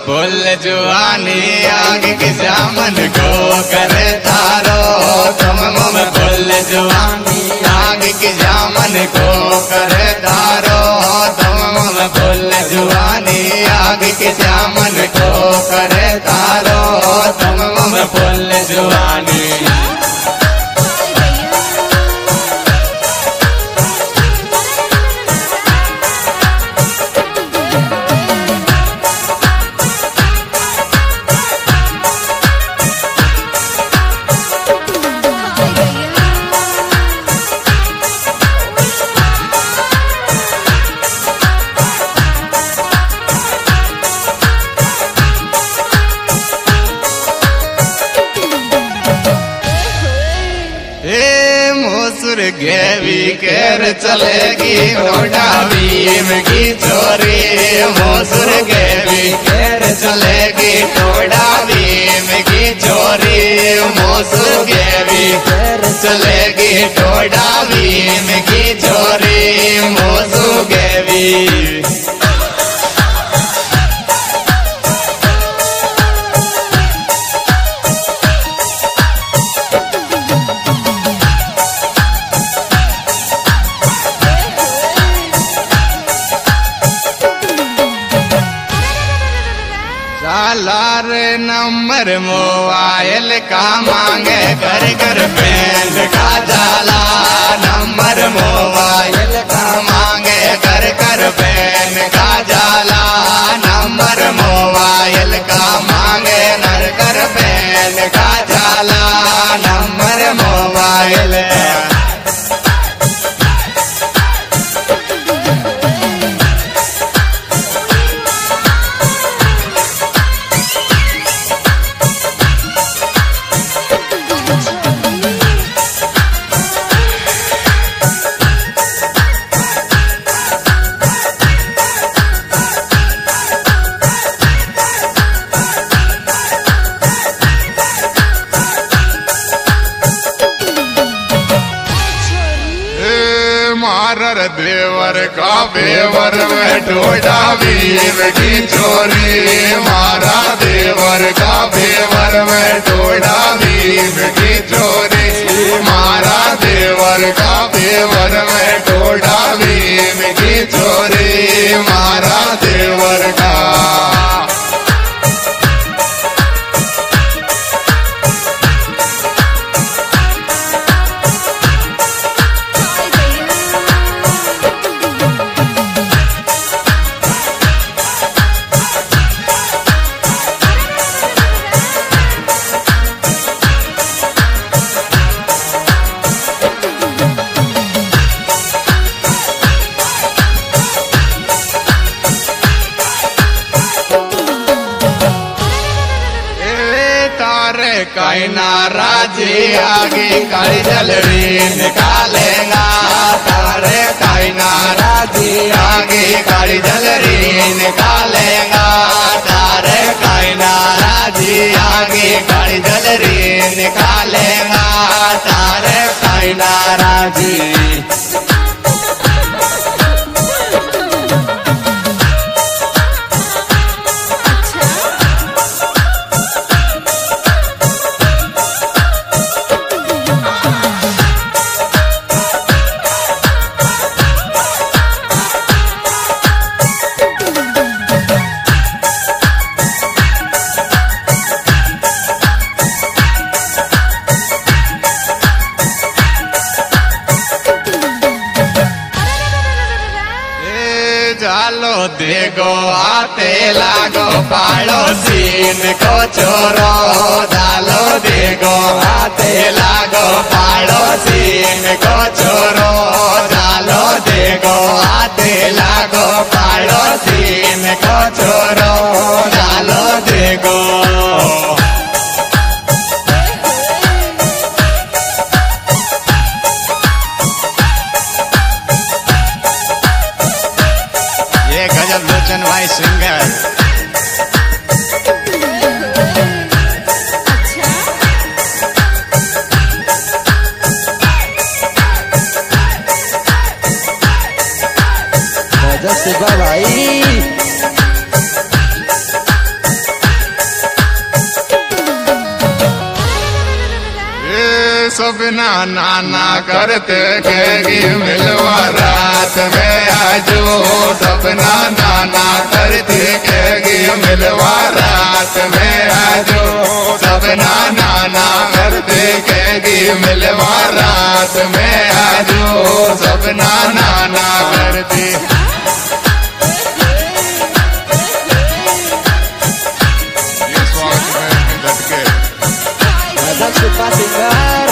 फुल जुआनी आग की जामन को करे तारो तुम फुल जुआनी आग की जामन को करे तारो तुम फुल जुआनी आग की जामन को करे तारो तुम फुल जुआनी गेवी केर चलेगी नोडा भीम की चोरी मोसुर गेवी केर चलेगी नोडा भीम की चोरी मोसुर गेवी केर चलेगी नोडा भीम की चोरी मोसुर गेवी लार नंबर मोबाइल का मांगे घर घर पेंट का जाला नंबर मोबाइल का मांगे घर घर पेन का जाला नंबर मोबाइल का मांगे घर घर पेन का जाला नंबर मोबाइल मारर देवर का बेवर में डोडा भीम की चोरी मारा देवर का बेवर में डोडा भीम की चोरी मारा देवर का बेवर में डोडा भीम की चोरी मारा देवर का काई नाराजी आगे काली जलरी निकालेगा तारे काई नाराजी आगे काली जलरी निकालेगा तारे काई नाराजी आगे काली जलरी निकालेगा तारे काई नाराजी जालो देगो आते लागो पड़ोसीन को चोरो जालो देगो आते लागो पड़ोसीन को चोरो जालो देगो आते लागो पड़ोसीन को चोरो जालो देगो गजब लोचन भाई सिंगर गजब सिंगर भाई सबना नाना करते कहेगी मिलवा रात में आजो सबना नाना करते कहेगी मिलवा रात में आजो सबना नाना करते कहेगी मिलवा रात में आजो सबना नाना करते Suka Singer.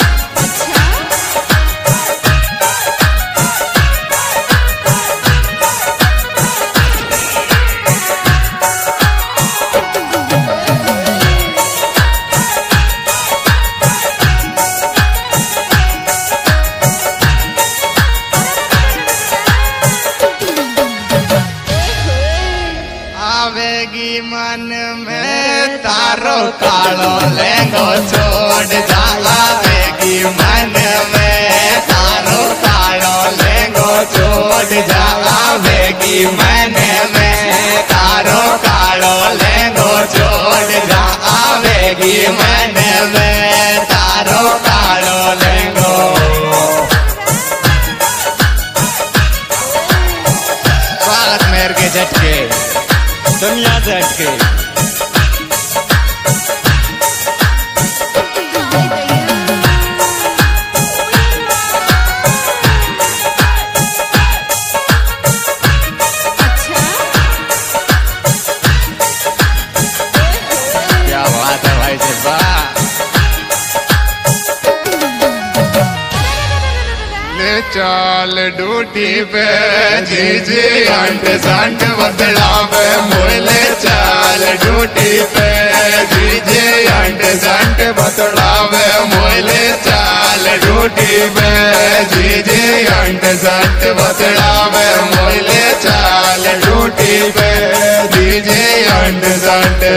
आवेगी मन में तारो कालो लेंगो छोड़ जा आवेगी मन में तारो कालो लेंगो छोड़ जा आवेगी मन में तारो कालो लेंगो छोड़ जा आवेगी मन में तारो कालो लेंगो स्वागत मेर के झटके दुनिया झटके क्या बात है भाई जब्बा ले चाल ड्यूटी पे जीजी अंट संट बदलावे मोले चाल ड्यूटी पे जीजी अंट संट बदलावे मोले चाल ड्यूटी पे जीजी अंट संट बदलावे मोले चाल ड्यूटी पे जीजी अंट संट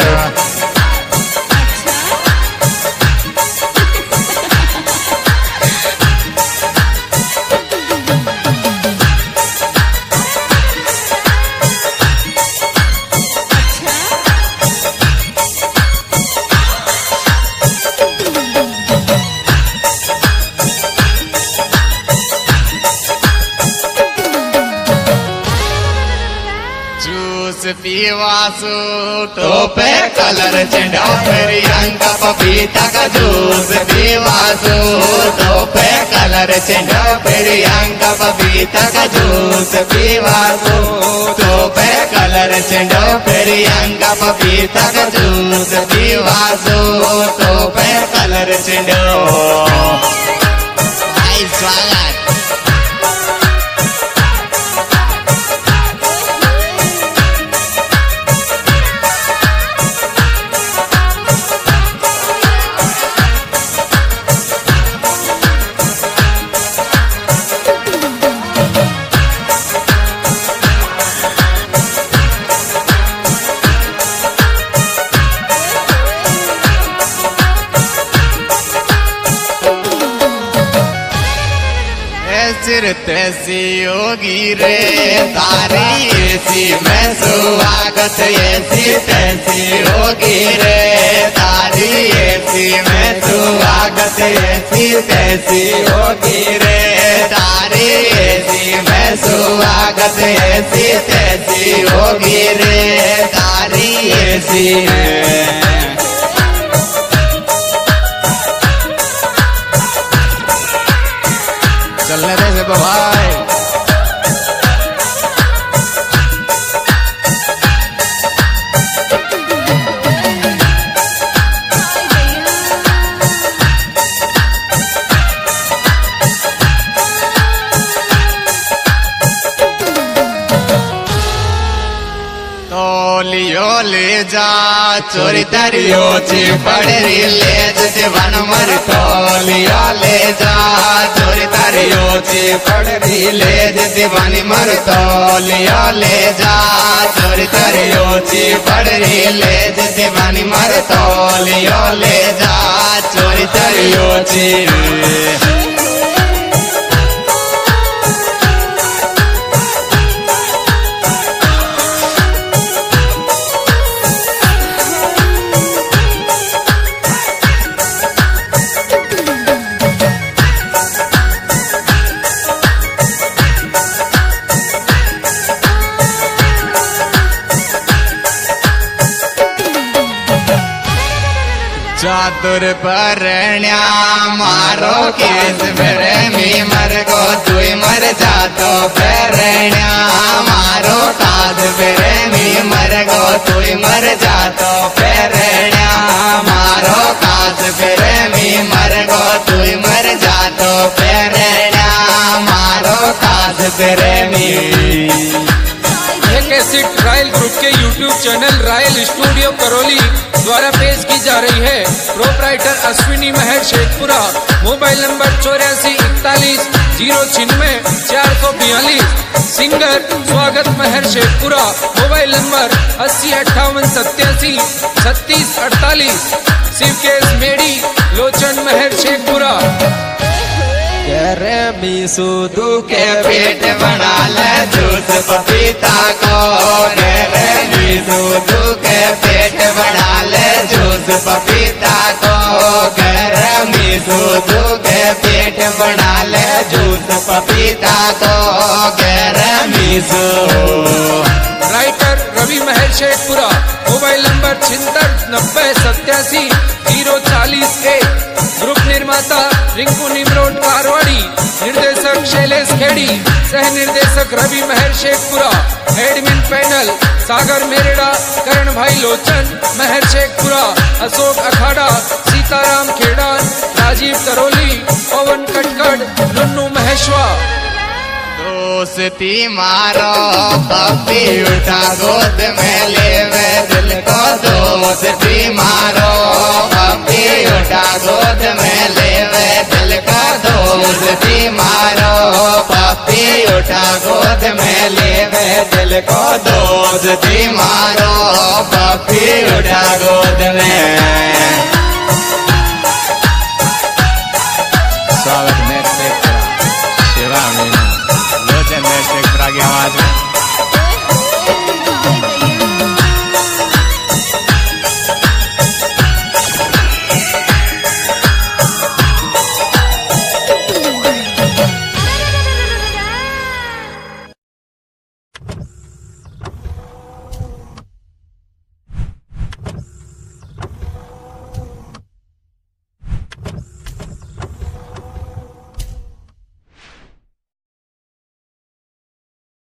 जूस पीवासु तो पे कलर चढ़ा मेरी अंक पपीता का जूस पीवासु तो पे कलर चढ़ा मेरी अंक पपीता का जूस पीवासु तो पे कलर चढ़ा मेरी अंक पपीता का जूस पीवासु तो पे कलर चढ़ो आई स्वागत सिर तैसी होगी रे तारी ऐसी में स्वागत ऐसी तैसी होगी रे तारी ऐसी में स्वागत ऐसी तैसी होगी रे तारी ऐसी में स्वागत ऐसी तैसी होगी रे तारी ऐसी में चलने दे से भाई लियो ले जा चोरी तरियो ची पड़री ले जवन मर तो लियो ले जा चोरी तरियो ची पड़री ले जवन मर तो लियो ले जा चोरी तरियो ची पड़री ले जवन मर तो लियो ले जा चोरी तरियो ची मातुर परण्या मारो केस प्रेमी मर गो तुई मर जातो परण्या मारो काज प्रेमी मर गो तुई मर जातो परण्या मारो काज प्रेमी मर गो तुई मर जातो परण्या मारो काज प्रेमी। यह कैसेट रायल ग्रुप के YouTube channel royal studio Karauli द्वारा पेश की जा रही है। प्रोपराइटर अश्विनी महर शेखपुरा। Mobile number 8441090442। सिंगर स्वागत महर शेखपुरा। Mobile number 8058873648। शिवकेश मेड़ी लोचन महर शेखपुरा। करे मीसू के पेट बना ले जूस पपीता को रे नीसू के पेट बना ले जूस पपीता को मीसू के पेट बना ले जूस पपीता को मीसू। राइटर रवि Mahar Sheikhpura. Mobile number 7690878041। Group निर्माता रिंकू निमरोड कारवाड़ी। निर्देशक शैलेश खेड़ी। सह निर्देशक रवि महर शेखपुरा। एडमिन पैनल सागर मेरेड़ा, करण भाई लोचन महर शेखपुरा, अशोक अखाड़ा, सीताराम खेड़ान, राजीव करौली, पवन कटकड़, नुन्नू महेश्वा। दोस्ती मारो पप्पी उठा गोद में लेवे दिल को दोस्ती मारो पप्पी उठा गोद में लेवे दिल को दोस्ती मारो पप्पी उठा गोद में लेवे दिल को दोस्ती मारो पप्पी उठा गोद में। स्वागत